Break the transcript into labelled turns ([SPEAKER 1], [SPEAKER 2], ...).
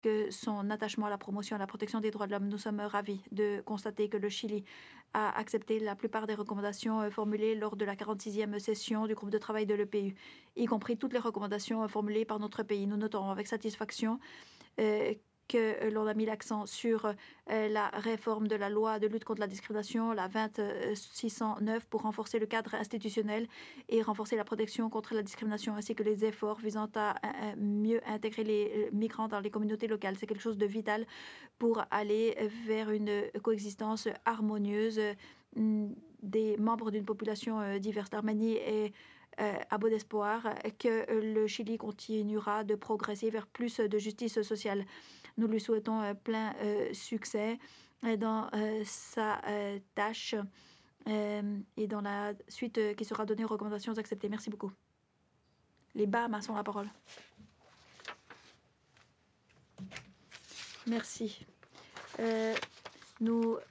[SPEAKER 1] que son attachement à la promotion et à la protection des droits de l'homme. Nous sommes ravis de constater que le Chili a accepté la plupart des recommandations formulées lors de la 46e session du groupe de travail de l'EPU, y compris toutes les recommandations formulées par notre pays. Nous notons avec satisfaction que l'on a mis l'accent sur la réforme de la loi de lutte contre la discrimination, la 2609, pour renforcer le cadre institutionnel et renforcer la protection contre la discrimination, ainsi que les efforts visant à mieux intégrer les migrants dans les communautés locales. C'est quelque chose de vital pour aller vers une coexistence harmonieuse des membres d'une population diverse. L'Arménie est à bon espoir que le Chili continuera de progresser vers plus de justice sociale. Nous lui souhaitons plein succès dans sa tâche et dans la suite qui sera donnée aux recommandations acceptées. Merci beaucoup. Les Bahamas ont la parole. Merci. Nous